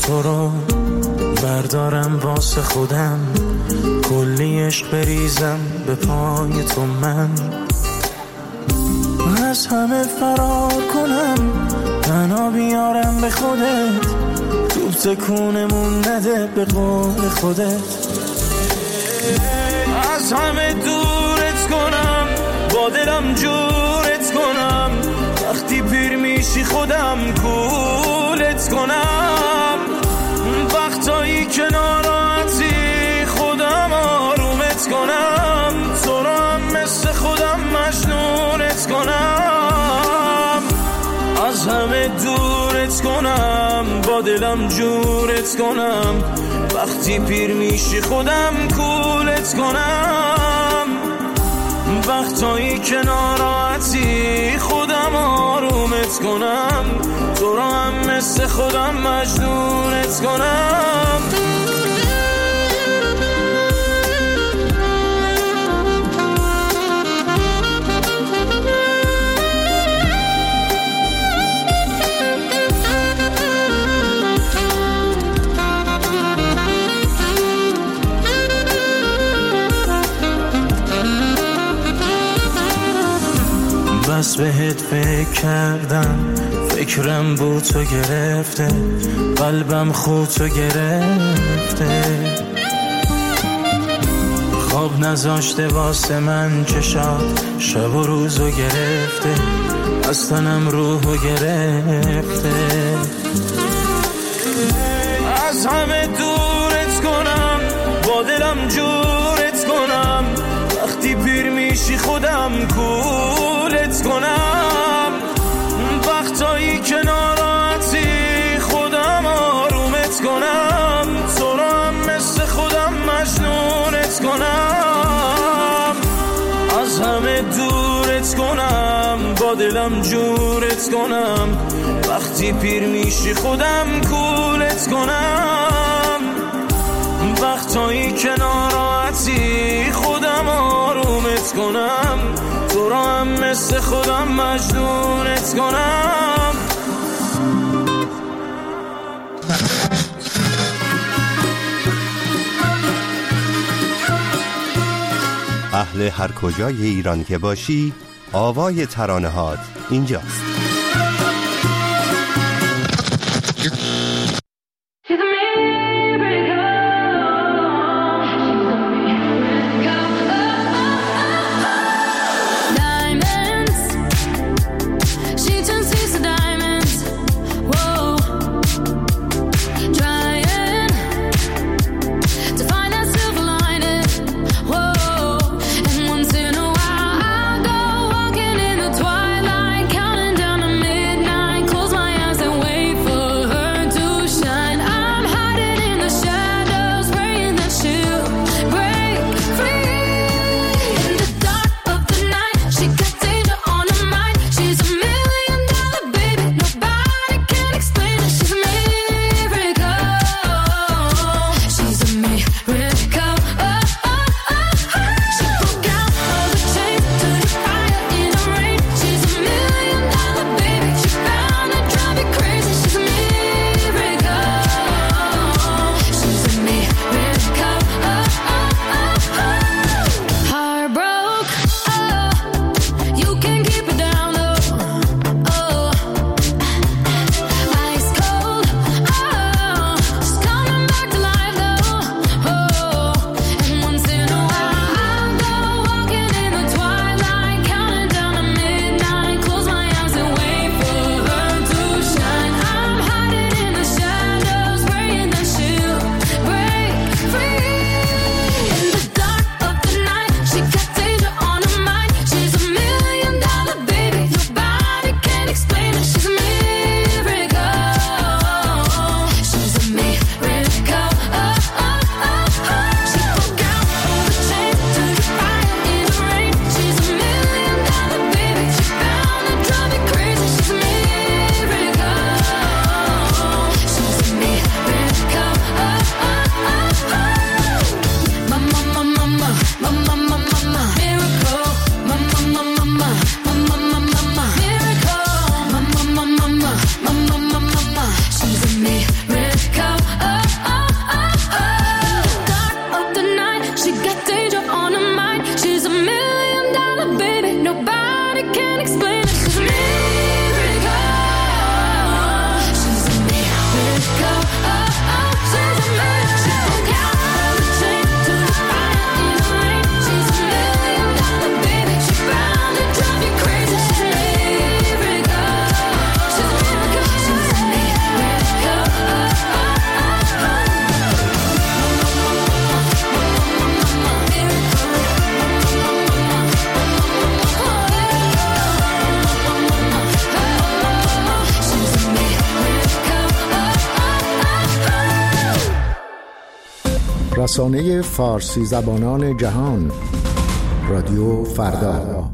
تو رو بردارم واسه خودم، کلی عشق بریزم به پای تو، من از همه فرار کنم، تنها بیارم به خودت، تو تکونمون نده به قول خودت، از همه دورت کنم، با دلم جورت کنم، وقتی پیر میشی خودم کولت کنم، وقتایی که ناراحتی خودم آرومت کنم، تو رو هم مثل خودم مجنونت کنم، از همه دورت کنم، با دلم جورت کنم، وقتی پیر میشی خودم کولت کنم، وقتایی که ناراحتی خودم آرومت کنم، تو رو هم مثل خودم مجنونت کنم. بس بهت فکر کردم، فکرم بود تو گرفته، قلبم خود تو گرفته، خواب نذاشته واسه من چشات، شب و روزو گرفته، از تنم روحو گرفته، از همه دورت کنم، با دلم جورت کنم، وقتی پیر میشی خودم کولت کنم، وقتایی که ناراحتی خودم آرومت کنم، تو رو هم مثل خودم مجنونت کنم، از همه دورت کنم، با دلم جورت کنم، وقتی پیر میشی خودم کولت کنم، وقتایی که ناراحتی خودم آرومت کنم، تو رو هم مثل خودم مجنونت کنم. اهل هر کجای ایران که باشی، آوای ترانه‌هات اینجاست. Down رسانه فارسی زبانان جهان، رادیو فردا.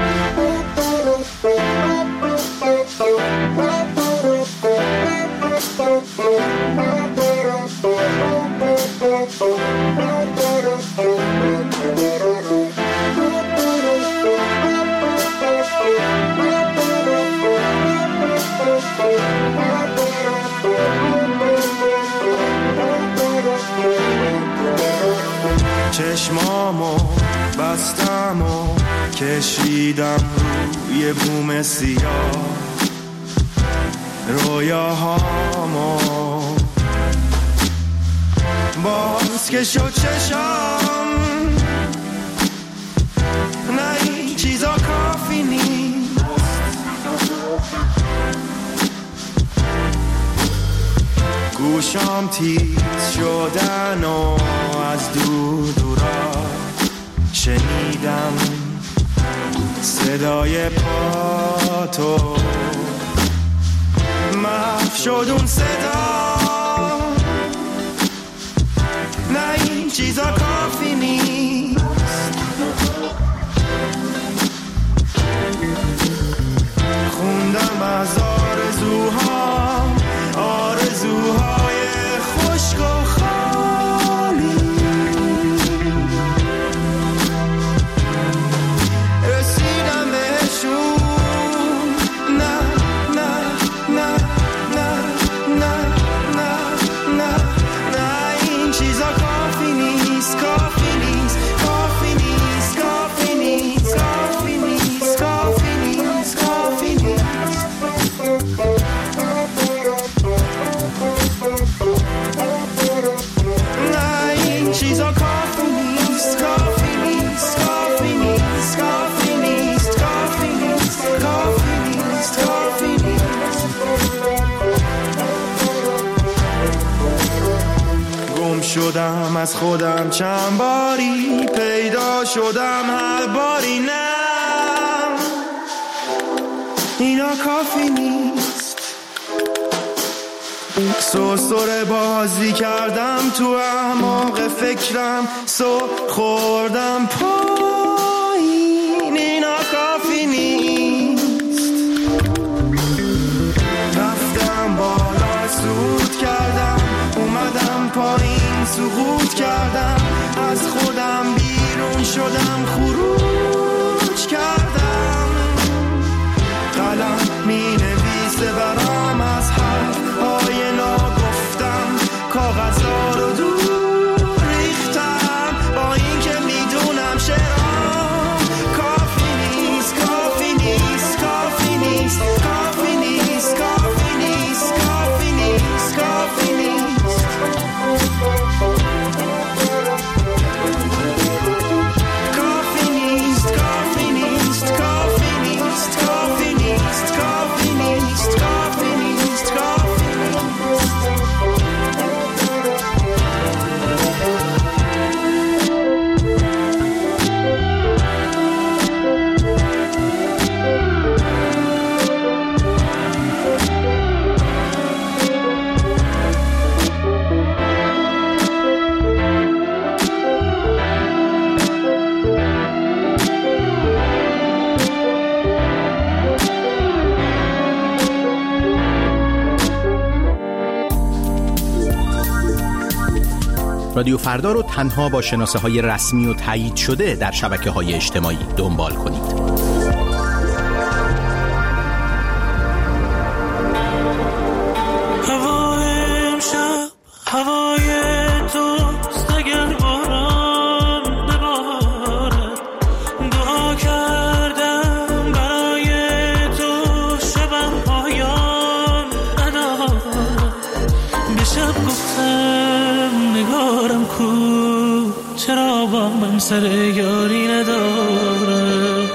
چشمامو بستم و کشیدم روی بوم سیاه رویاهامو، باز که شد چشم نه این چیزا کافی نیست، گوشام تیز شدن و از دورا شنیدم صدای پاتو، محو شد اون صدا، نه این چیزا کافی نیست، خوندم از آرزوهام، آرزوهای خشک و خالی، رسیدم بهشون، نه نه نه نه نه نه نه نه این چیزا کافی نیست، کافی نیست، کافی نیست، کافی نیست، کافی نیست، کافی نیست، کافی نیست. چیزا کافی نیست، کافی نیست، کافی نیست، کافی نیست، کافی نیست، کافی نیست، کافی نیست. گم شدم از خودم چند باری، پیدا شدم هر باری، نه اینا کافی نیست. سرسره بازی کردم تو اعماق فکرم، خوردم پایین، اینا کافی نیست. رفتم بالا صعود کردم، اومدم پایین سقوط کردم، از خودم بیرون شدم خروج کردم، قلم می نویسه برام از حرفهای ناگفتم، کاغذها رو دور ریختم، با این که میدونم شعرام کافی نیست، کافی نیست، کافی نیست، کافی نیست، کافی نیست، کافی نیست، کافی نیست. کافی نیست، کافی نیست، کافی نیست، کافی نیست، کافی نیست، کافی نیست، کافی رادیو فردا رو تنها با شناسه‌های رسمی و تایید شده در شبکه‌های اجتماعی دنبال کنید. سر یاری نداره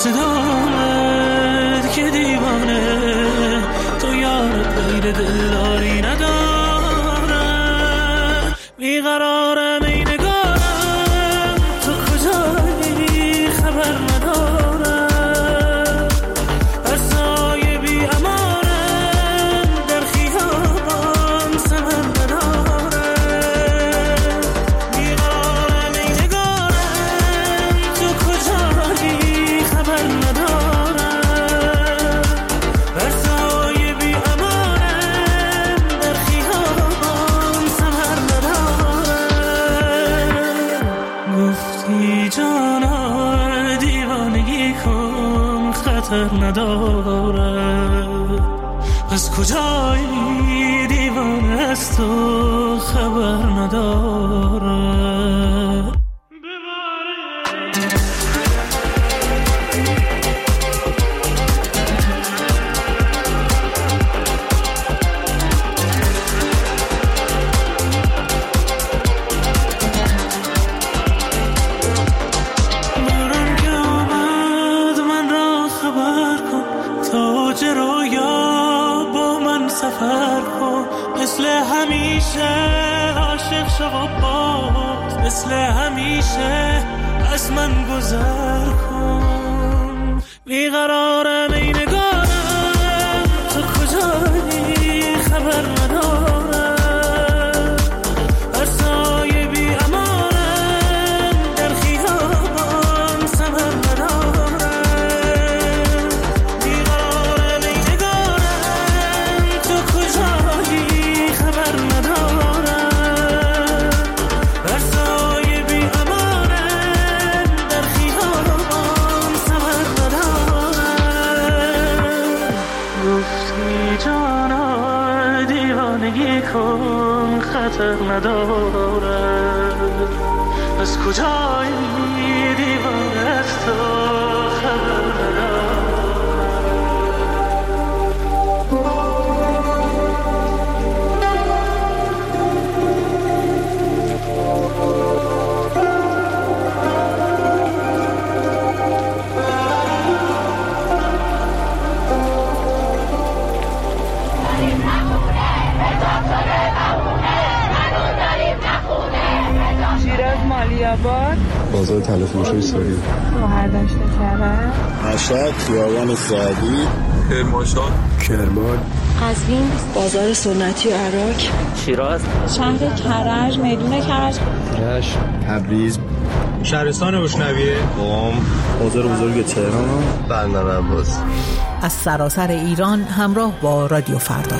صدامت که دیوانه تو یارت غیر دلداری نداره بیقرارم ای نگارم تو کجایی خبر ندارم از سایه بی امانم در خیابان سمن نداره بیقرارم آخر نداره. از کجایی دیوانه از تو خبر نداره. مثل همیشه از من گذر کن. بیقرارم ای نگارم تو کجایی خبر ندارم. هر سایه بی امانم در خیابان سمر ندارم. بیقرارم ای نگارم تو کجایی خبر ندارم. خطر ندارد. از کجایی دیوانه از تو خبر بازار تلفروشی سوری مهرداشت کرد مشهد خیابان سعدی کرمانشاه کرمان قزوین بازار سنتی عراق شیراز شهر کرج میدون کرج رشت تبریز شهرستان روشنویه قم بازار بزرگ تهران بندر عباس. از سراسر ایران همراه با رادیو فردا.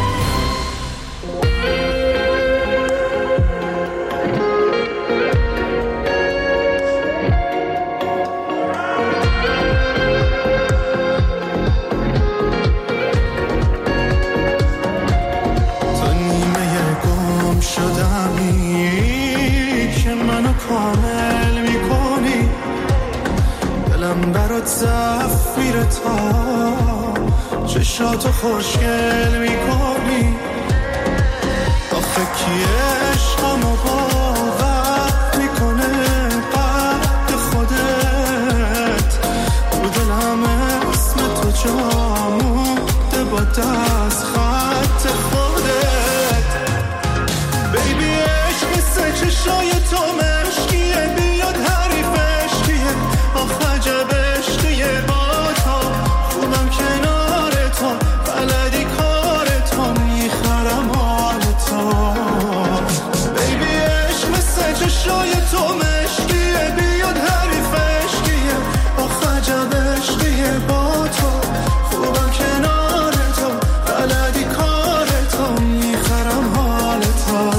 چشاتو خوشگل میکنی آخه کی عشقمو باور میکنه قد خودت تو دلم اسم تو جا مونده با دست خط خودت. بیبی عشق مثل چشای تو مشکیه بیاد حریفش کیه آخه عجب عشقیه با تو خوبم کنار تو بلدی کار تو میخرم حال تو. بیبی عشق مثل چشای تو مشکیه بیاد حریفش کیه آخه عجب عشقیه با تو خوبم کنار تو بلدی کار تو میخرم حال تو.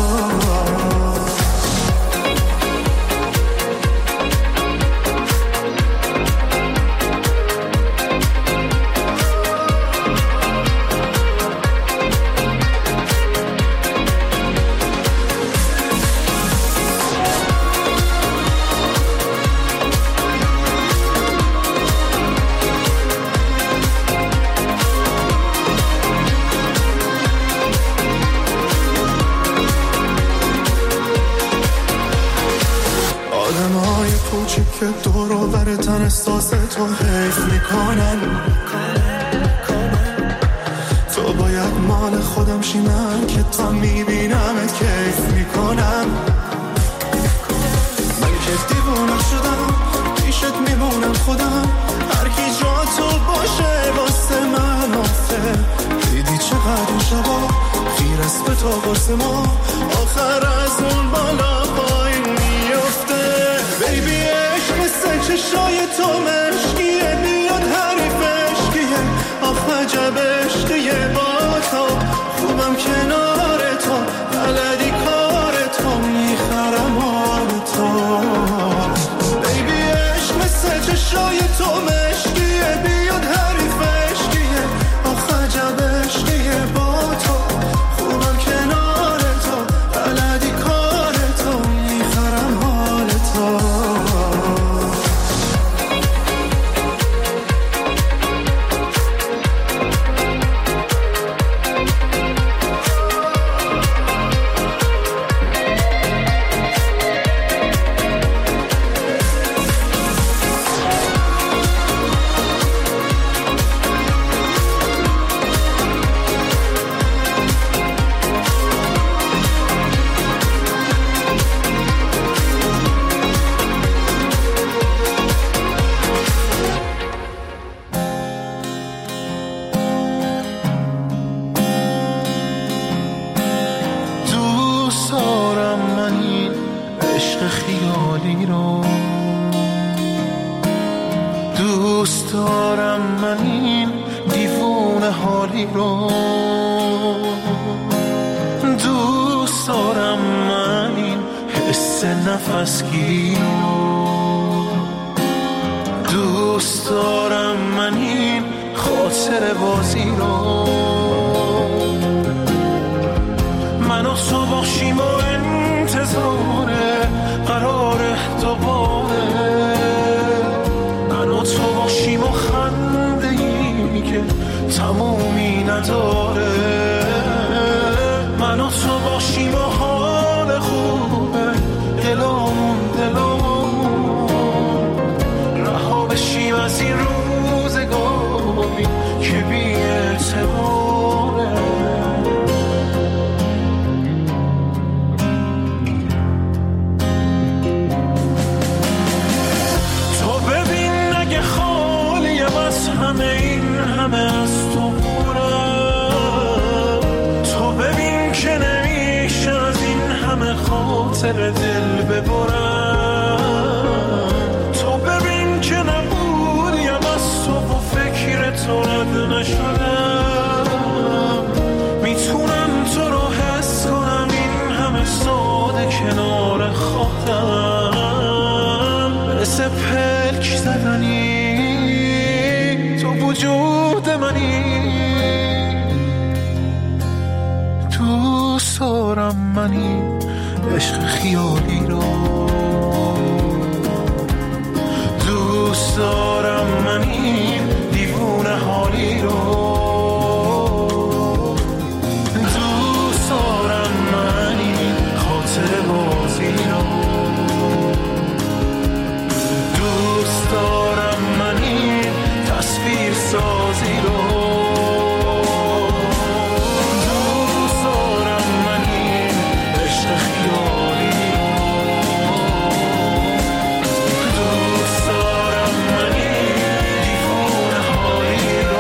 آدمای کوچیک که دور و برتن احساس تو حیف میکنن. تو باید مال خودم شی من که تا میبینمت کیف میکنم. من که دیوونه شدم پیشت میمونم خودم هر کی جا تو باشه واسه من آفه. دیدی چقدر این شبا خیر است به تو واسه ما آخر از اون بالا پایین میفته. بیبی عشق مثل چشای تو مشکیه بیاد حریفش کیه آخه عجب عشقیه با تو خوبم کنار تو بلدی کار تو میخرم حال تو. بیبی عشق مثل چشای تو مشکیه بیاد دوست دارم من این دیوونه حالی رو، دوست دارم من این حس نفسگیر رو، دوست دارم من این خاطر بازی رو. من و تو باشیم و انتظار قرار دوباره، من و تو باشیم و خنده ای که تمومی نداره، من و تو باشیم و حال خوبه دلامون رها بشیم از این روزگاری که بی اعتباره. تو ببین اگه خالیم از همه این همه از تو بورم، تو ببین که نمیشه از این همه خاطر دل ببرم، تو ببین که نبودیم از تو و فکر تو رد نشدم، میتونم تو رو حس کنم این همه ساده کنار خودم، مثل پلک زدنی تو وجود منی، دوست دارم منی عشق خیالی رو، دوست دارم منی دیوونه حالی رو، دوست دارم منی خاطر بازی رو، دوست دارم منی تصویر سازی رو، دوست دارم منی عشق خیالی رو، دوست دارم منی دیوونه حالی رو.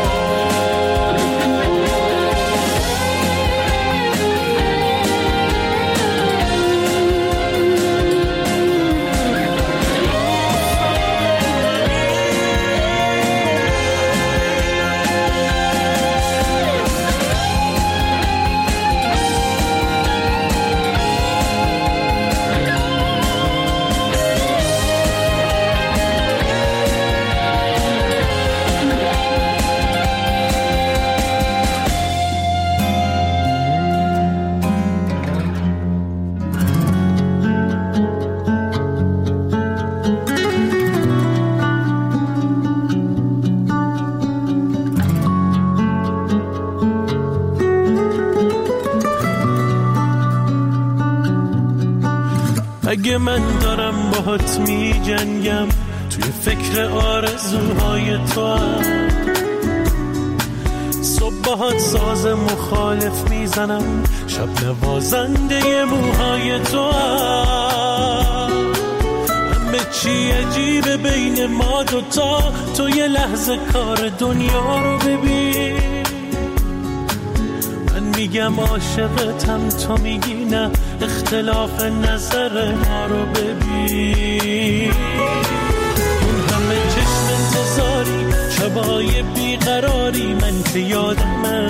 اگه من دارم باهات می جنگم توی فکر آرزوهای تو هم، صبح باهات ساز مخالف میزنم، شب نوازنده موهای تو هم، همه چی عجیبه بین ما دوتا، تو یه لحظه کار دنیا رو ببین، میگم عاشقتم تو میگی نه، اختلاف نظر ما رو ببین، اون همه چشم انتظاری شبای بیقراری من که یادمه،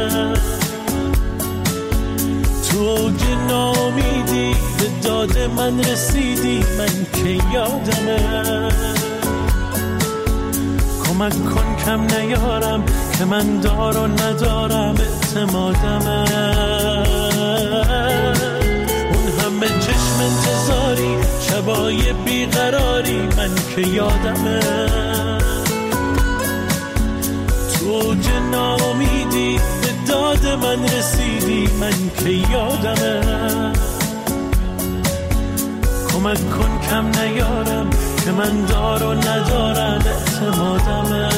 تو اوج ناامیدی به داد من رسیدی من که یادمه، کمک کن کم نیارم که من دار و ندارم اعتمادمه، اون همه چشم انتظاری شبای بیقراری من که یادمه، تو اوج ناامیدی به داد من رسیدی من که یادمه، کمک کن کم نیارم که من دار و ندارم اعتمادمه.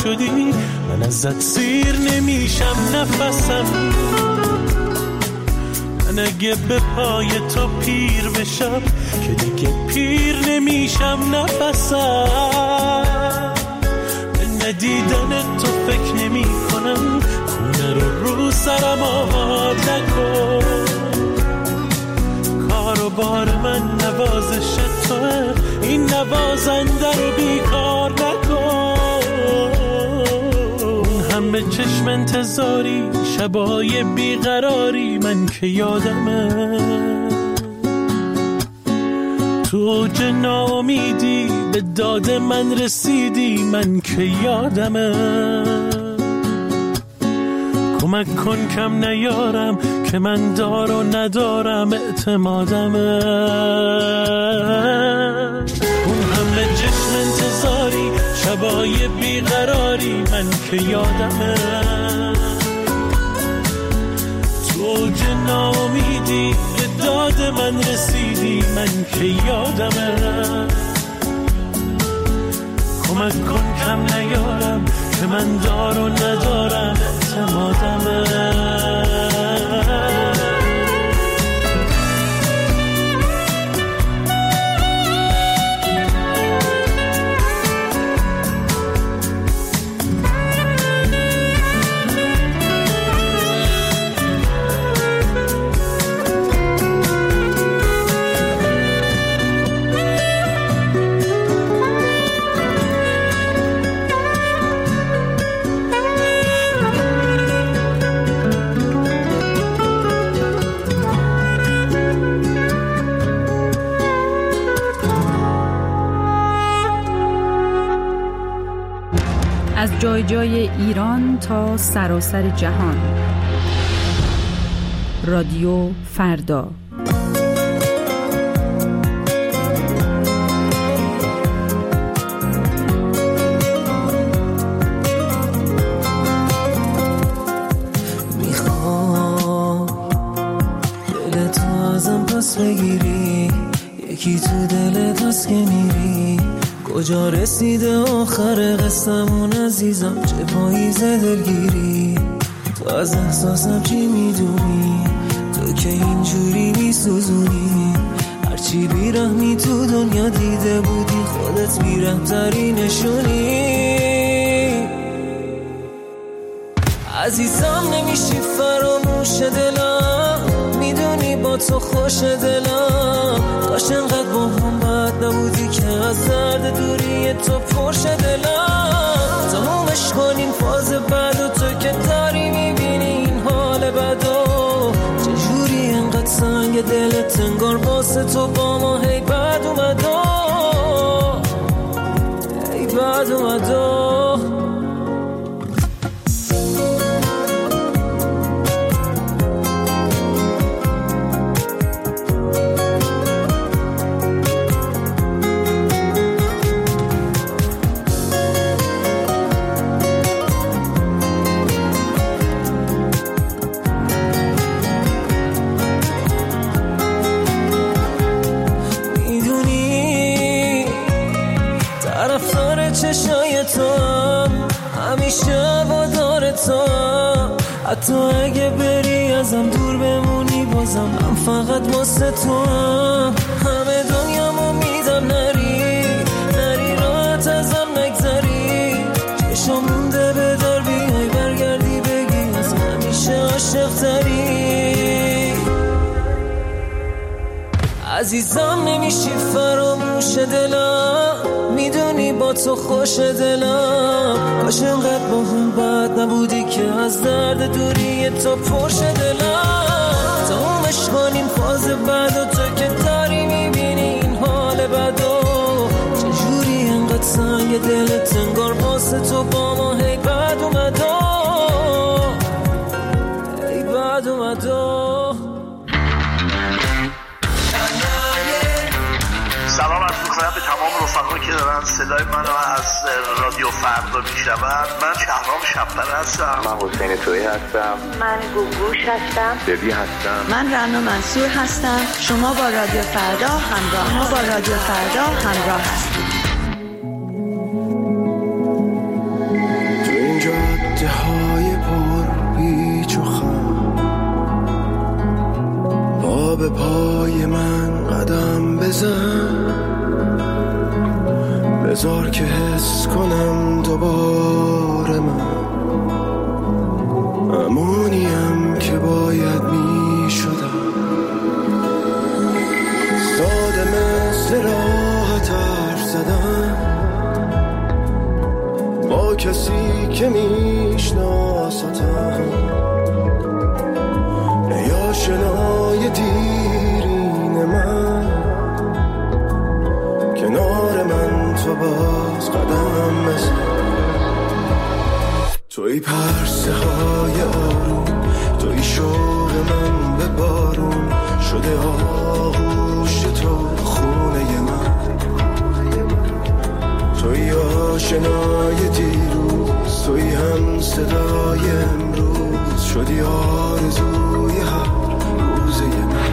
شدی، من ازت سیر نمیشم نفسم. من اگه به پای تو پیر بشم که دیگه پیر نمیشم نفسم. به ندیدن تو فکر نمی کنم، خونه رو سرم آب نکن. کار و بار من نوازش توه، این نوازنده رو بیکار نکن. همه چشم انتظاری، شبای بیقراری، من که یادمه تو اوج ناامیدی به داد من رسیدی، من که یادمه. کمک کن کم نیارم که من دار و ندارم اعتمادمه. اون همه چشم انتظاری، شبای بیقراری، من که یادمه تو اوج ناامیدی به داد من رسیدی، من که یادمه. کمک کن کم نیارم که من دار و ندارم اعتمادمه. از جای جای ایران تا سراسر جهان. رادیو فردا. میخوام دلت ازم پس بگیری، یکی تو دلت هست که میری. کجا رسیده آخر قصه‌مون عزیزم، چه پاییز دلگیری. تو از احساسم چی میدونی، تو که اینجوری میسوزونی. هرچی بیرحمی تو دنیا دیده بودی، خودت بیرحم‌تری نشونی. عزیزم نمیشی فراموش دلم، میدونی با تو خوش دلم. کاش انقدر با هم بد نبودی که از درد دوری تو پرش دلم. تمومش کنیم فاز بعد و تو که داری میبینی این حال بدو. چجوری انقدر سنگ دلت انگار واسه تو با ما هی بد اومدو، هی بد اومدو. چشای تو هم همیشه وادار تو هم، حتی اگه بری ازم دور بمونی بازم من فقط واسه تو هم. همه دنیامو میدم نری، نری راحت ازم نگذری. چشم مونده به دار بیای برگردی بگی از همیشه عاشق تری. عزیزم نمیشی فراموش دلم، میدونی با تو خوش دلم. کاش انقدر با هم بد نبودی که از درد دوری تو پرش دلم. تمومش کنیم فاز بعد و تو که داری میبینی این حال بدو. چجوری انقدر سنگ دلت انگار واسه تو با ما هی بد اومدو، هی بد اومدو. سلام عرض می‌کنم به تمام رفقایی که دارن صدای منو از رادیو فردا میشنون. من شهرام شب‌پر هستم. من حسین تویی هستم. من گوگوش هستم. ببی هستم. من رنا منصور هستم. شما با رادیو فردا همراه هستید. به پای من قدم بزن، بذار که حس کنم دوباره من همونیم که باید می شدم. ساده مثل راحت حرف زدن با کسی که میشناستم، ای آشنای دیرین من، کنار من تو باز قدم بزن. توی پرسه های آروم، توی شوق من به بارون شده آغوش تو خونه من، توی آشنای دیروز، توی هم صدای امروز شدی آرزوی هر روزه من.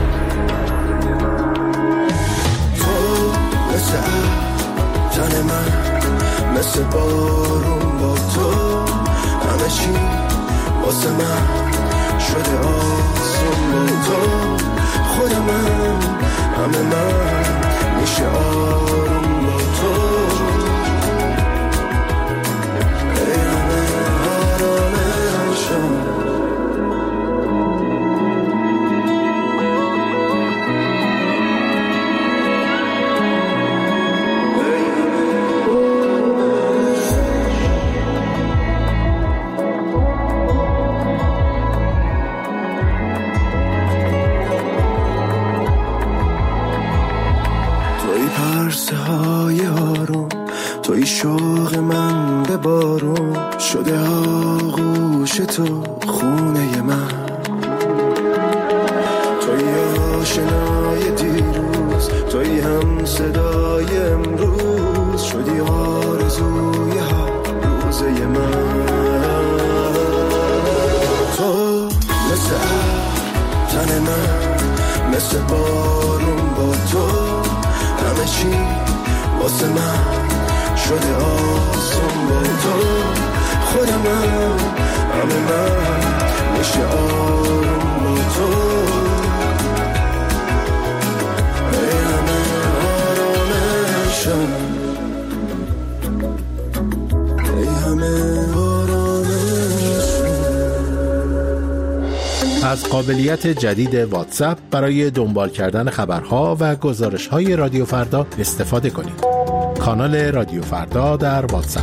تو مثل تن من، مثل بارون با تو همه چی واسه من شده آسون با تو. خود من همه من میشه آروم با تو. ای همه آرامشم، توی شوق من به بارون شده آغوش تو خونه من، توی آشنای دیروز، توی هم صدای امروز شدی آرزوی هر روزه من. تو مثل تن من، مثل بارون با تو همه چی واسه من شده آسون با تو. خود من همه من میشه آروم با تو. ای همه آرامشم، ای همه آرامشم. از قابلیت جدید واتساپ برای دنبال کردن خبرها و گزارش‌های رادیو فردا استفاده کنید. کانال رادیو فردا در واتساپ.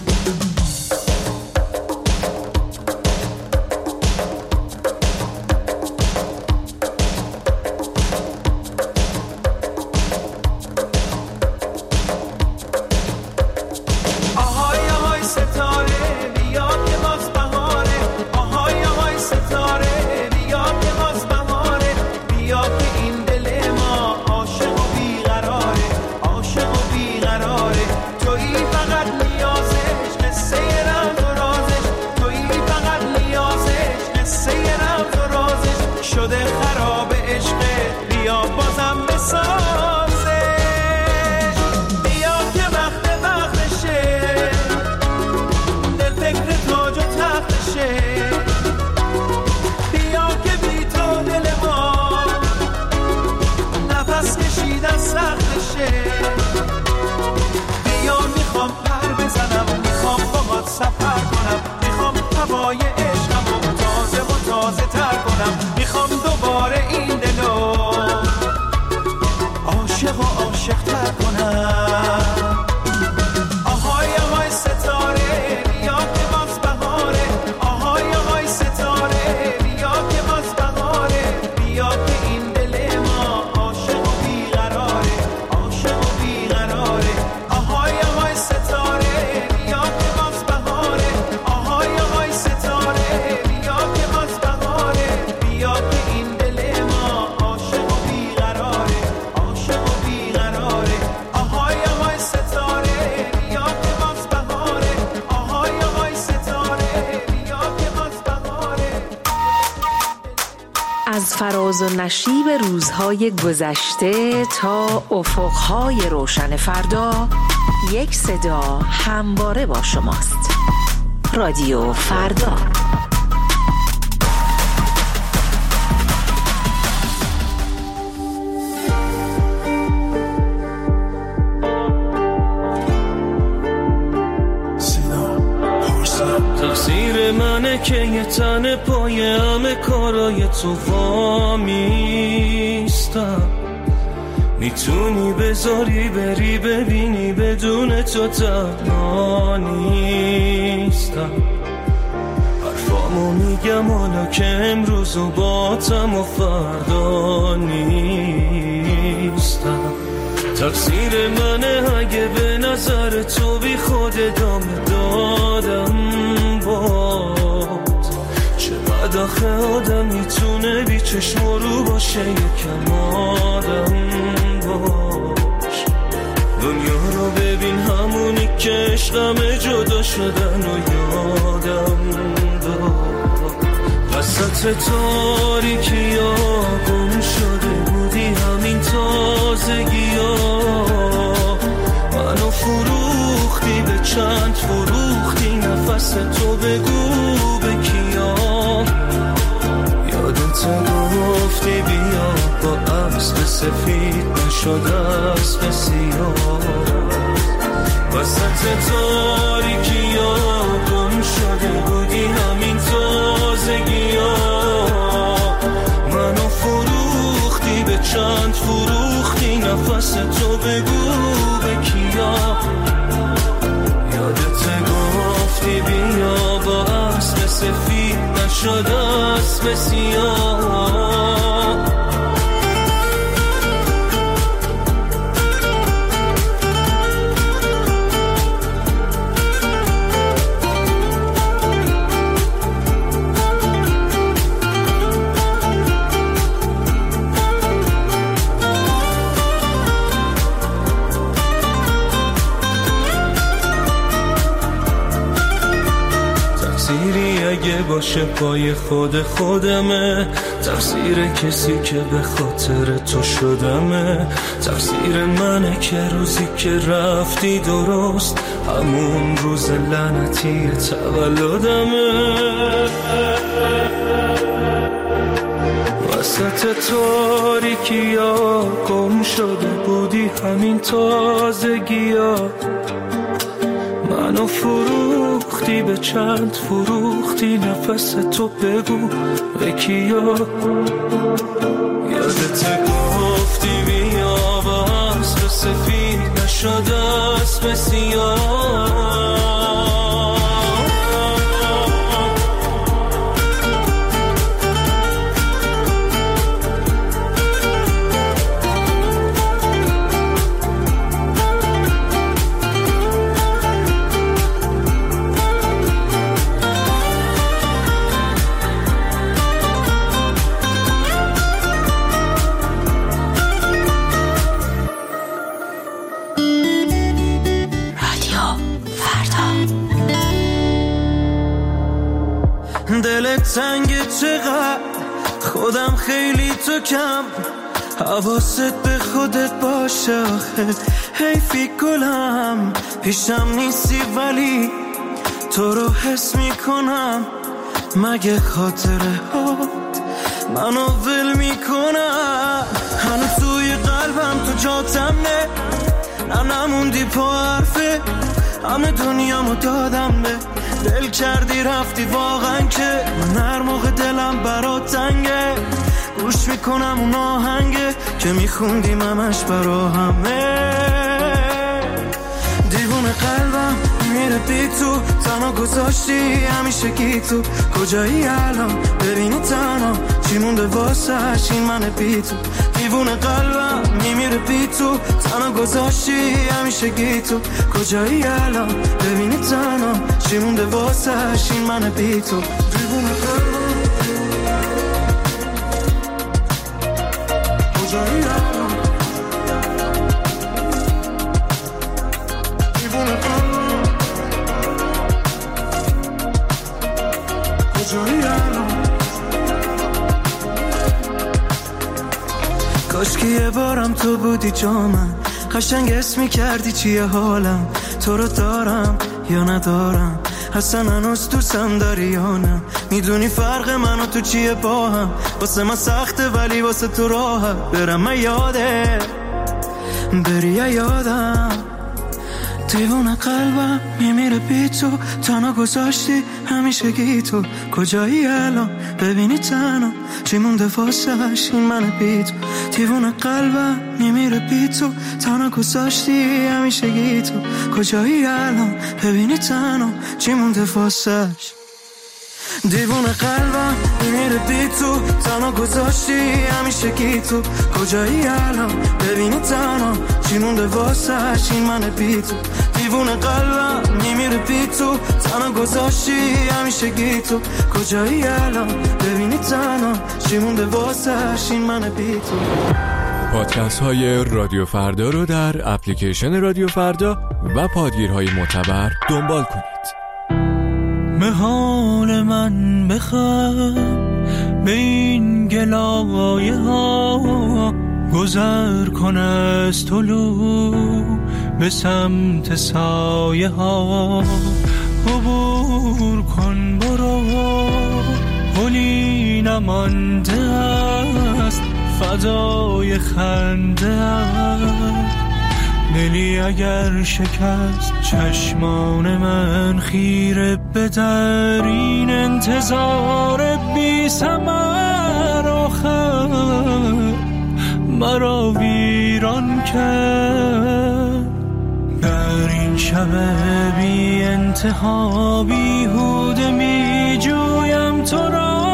از فراز و نشیب روزهای گذشته تا افقهای روشن فردا، یک صدا همواره با شماست. رادیو فردا. تقصیر منه که یه تن پای همه کارای تو وامیستم. میتونی بذاری بری ببینی بدون تو تنها نیستم. حرفامو میگم حالا که امروز و باتم و فردا نیستم. تقصیر منه اگه به نظر تو بی خود ادامه دادم باد. چقدر آخه آدم میتونه بی چشم رو باشه یکم آدم باش. دنیا رو ببین همونی که عشقمه جدا شدن و یادم داد. وسط تاریکی ها گم شده بودی همین تازگی ها. منو فروختی به چند فروختی نفس تو بگو به کیا. یادت گفتی بیا با اسب سفید نشد اسب سیاه. وسط تاریکی ها گم شده بودی همین تازگی ها. منو فروختی به چند فروختی نفس تو بگو به کیا. یادت گفتی بیا با اسب سفید نشد اسب سیاه. تقصیری اگه باشه پای خودمه. تقصیر کسی که به خاطر تو شدمه. تقصیر منه که روزی که رفتی درست همون روز لعنتی تولدمه. وسط تاریکی ها گم شده بودی همین تازگی ها. منو فروختی به چند فروختی نفس تو بگو به کیا. یادت گفتی بیا با اسب سفید نشد اسب سیاه. دل تنگ چقدر خودم خیلی تو کم حواست به خودت باشه آخه حیفی گلم پیشم نیستی ولی تو رو حس میکنم مگه خاطره ها منو ول میکنم هنو توی قلبم تو جاتم نه نموندی پا حرفه همه دنیامو دادم به دل کردی رفتی واقعا که من هر موقع دلم برات تنگه گوش میکنم اون آهنگه که میخوندیم همش برا همه دیوونه قلبم میره بی تو تنها گذاشتی همیشه گی تو کجایی الان ببینی تنها چی مونده واسش این من بی تو دیوونه قلبم میمیره بی تو تنها گذاشتی همیشه گی تو کجایی الان ببینی تنها چی مونده واسش این من بی تو دیوونه قلبم کجایی الان دیوونه قلبم کجایی الان کاش که یه بارم تو بودی جا من قشنگ اسم می‌کردی چیه حالم تو رو دارم یا ندارم اصلا هنوز دوستم داری یا نه میدونی فرق من و تو چیه با هم واسه من سخته ولی واسه تو راحت برم من یاده بری یا یادم دیوونه قلبم میمیره بی تو تنها گذاشتی همیشه گی تو کجایی الان ببینی تنها چی مونده واسش این من بی تو دیوونه قلبم میمیره بی تو تنها گذاشتی همیشه گی تو کجایی الان ببینی تنها چی مونده واسش دیوونه قلبم میمیره بی تو تنها گذاشتی همیشه گی تو کجایی الان ببینی تنها چی مونده واسش این من بی تو دیوونه قلبم میمیره بی تو تنها گذاشتی همیشه گی تو کجایی الان ببینی تنها چی مونده واسش این من بی تو پادکست های رادیو فردا رو در اپلیکیشن رادیو فردا و پادگیرهای معتبر دنبال کنید. محال من بخوام به این گلایه ها گذر کن از طلوع به سمت سایه ها عبور کن برو گلی نمانده است فدای خنده است دلی اگر شکست چشمان من خیره به در این انتظار بی ثمر آخر مرا ویران کرد در این شب بی انتها بیهوده می جویم تو را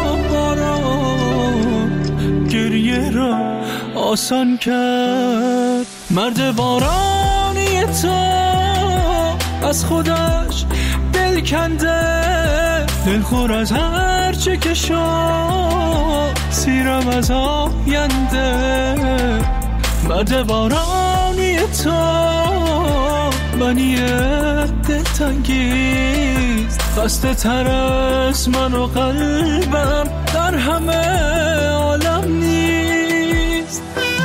باران گریه را آسان کرد مرد بارانی تو از خودش دل کنده دلخور از هر چه که شد سیرم از آینده مرد بارانی تو منی دلتنگیست خسته تر از من و قلبم در همه عالم نیست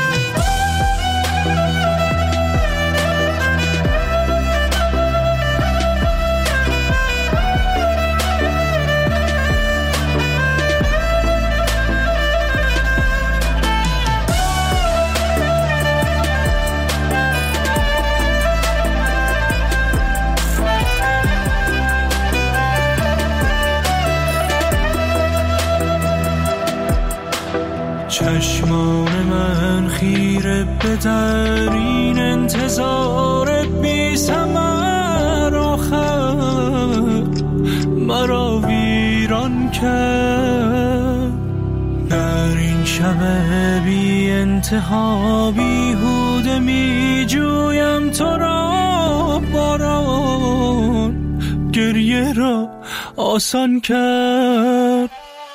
چشمان من خیره به در این انتظار بی ثمر آخر مرا ویران کرد در این شب بی انتها بیهوده می جویم تو را باران گریه را آسان کرد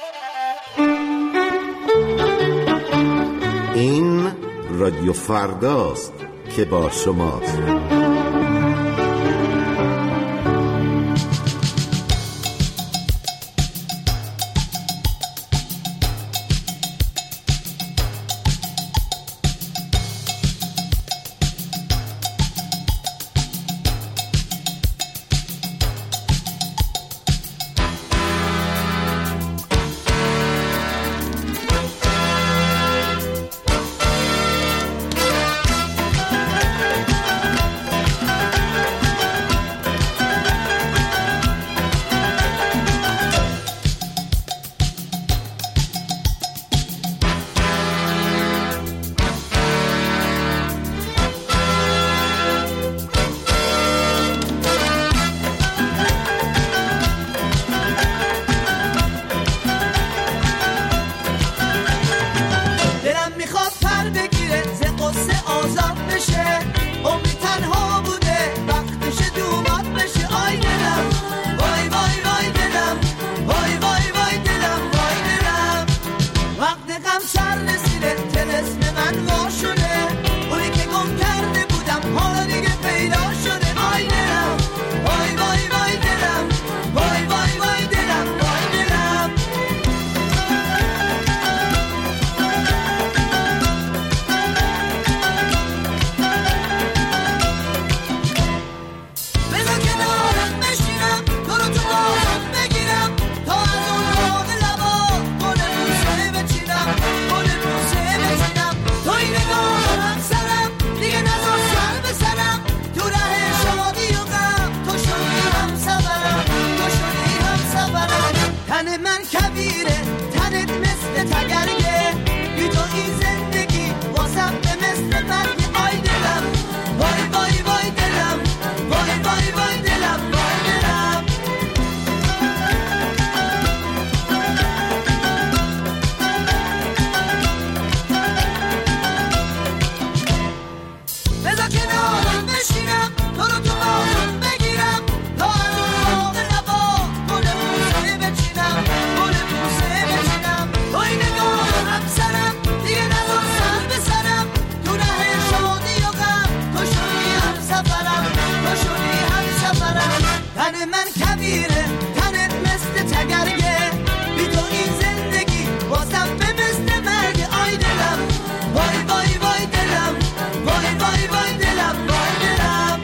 این رادیو فرداست که با شماست. من کبیره تنت مثل تگرگه بی تو این زندگی واسم به مثل مرگ آی دلم وای وای وای دلم وای وای وای دلم وای دلم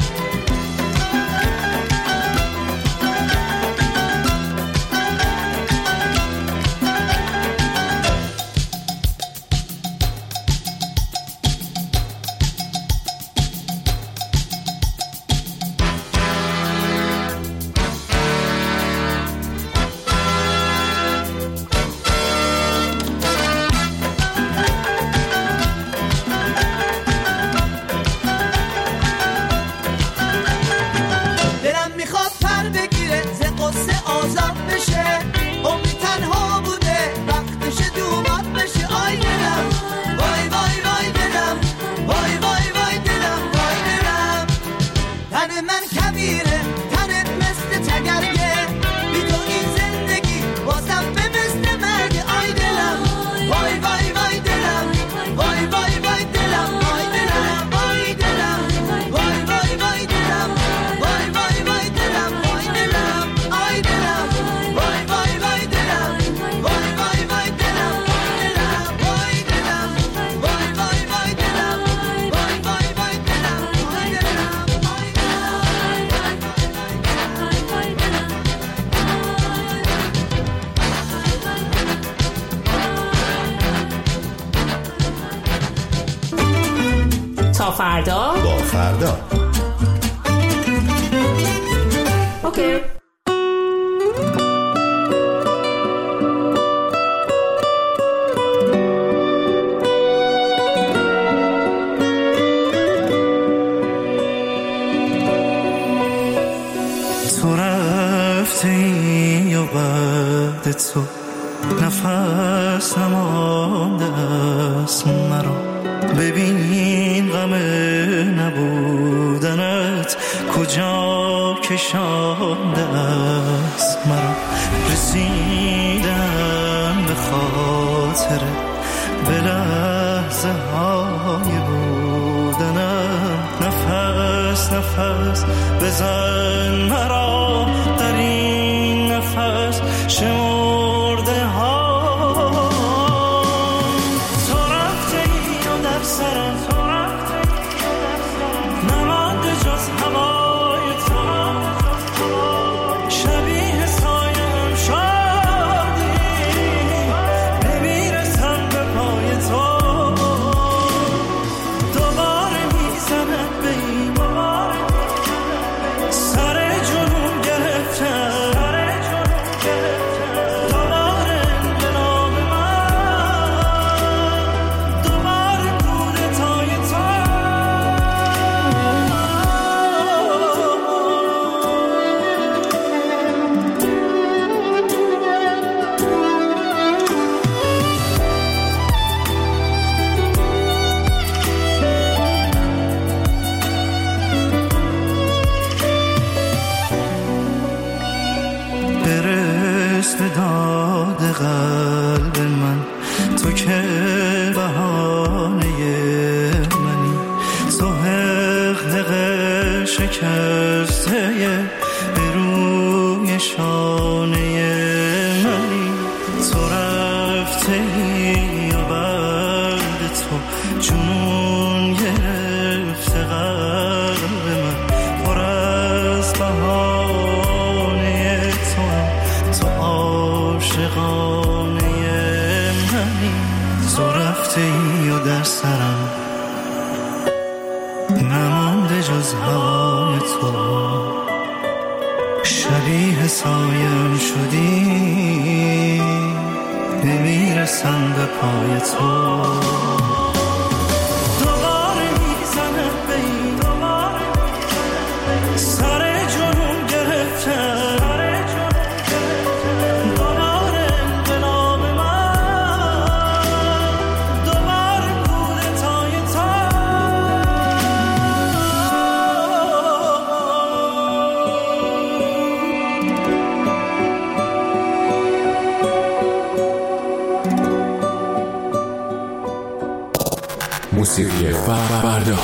تا فردا با فردا. اوکی. تو رفتی و بعد تو نفس نمانده است مرا ببین غم نبودنت کجا کشانده است مرا رسیدم به خاطر به لحظه های بودنم نفس نفس بزن مرا در این نفس شمرده ها قلب من تو که بهانه منی تو حقیق شکسته به روی شانه منی تو رفته یا بعد تو جنون گرفته قلب من پر از بهانه تو هم تو عاشقانه منی تو رفته یا در سرم نمانده جز هوای تو شبیه سایم شدی نمیرسم به پای تو دوباره میزنه به این سر جنون گرفته موسیقی فردا.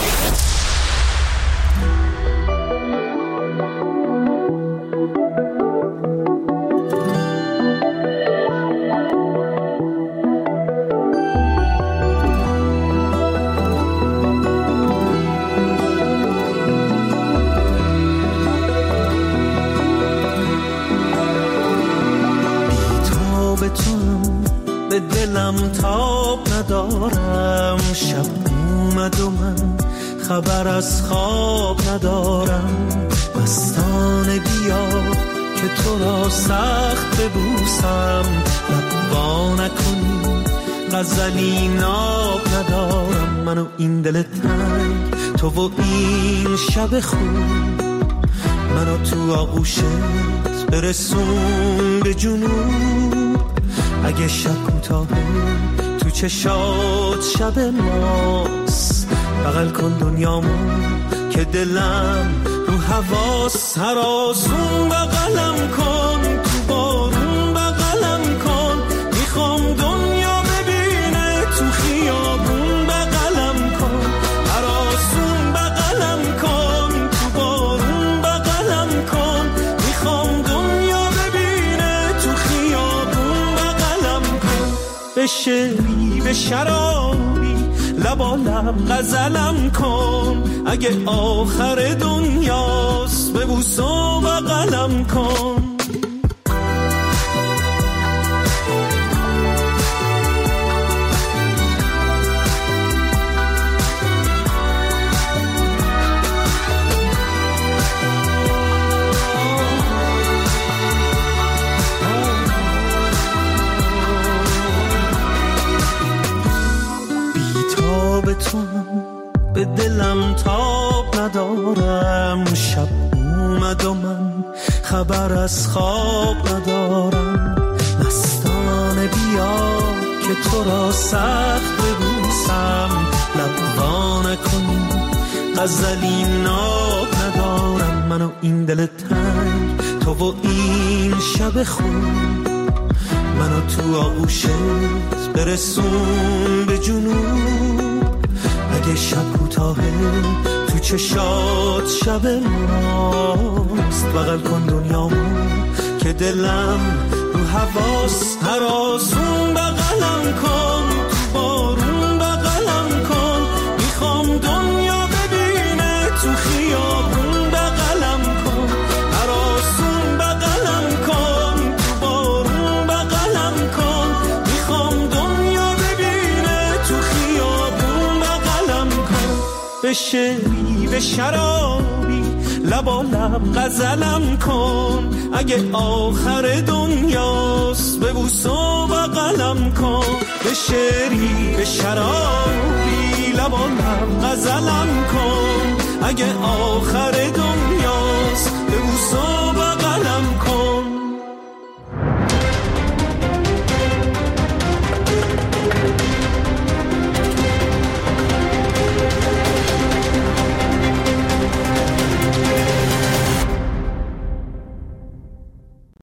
دلم تاب ندارم، شب اومد و من خبر از خواب ندارم. مستانه بیا که تو را سخت ببوسم، لب وا نکنی غزلی ناب ندارم. من و این دل تنگ، تو و این شب خوب، منو تو آغوشت برسون به جنوب. اگه شب کوتاهه تو چشات شب ماست، بغل کن دنیامو که دلم رو حواس. هر آسون بغلم کن، تو بارون بغلم کن، میخوام دنیا ببینه تو خیابون بغلم کن. هر آسون بغلم کن، تو بارون بغلم کن، میخوام دنیا ببینه تو خیابون بغلم کن. به شعری به شرابی لبا لب غزلم کن، اگه آخر دنیاست ببوس و بغلم کن. به دلم تاب ندارم، شب اومد و من خبر از خواب ندارم. مستانه بیا که تو را سخت ببوسم، لب وا نکنی غزلی ناب ندارم. من و این دل تنگ، تو و این شب خوب، منو تو آغوشت برسون به جنوب. اگه شب کوتاهه تو چشات شب ماست، بغل کن دنیامو که دلم رو حواس. هر آسون بغلم کن، تو بارون بغلم کن، میخوام دنیا ببینه تو خیابون بغلم کن. هر آسون بغلم کن، تو بارون بغلم کن، میخوام دنیا ببینه تو خیابون بغلم کن. به شعری به شرابی لبا لب غزلم کن، اگه آخر دنیاست ببوس و بغلم کن. به شعری به شرابی لبا لب غزلم کن، اگه آخر دنیاست ببوس و بغلم کن.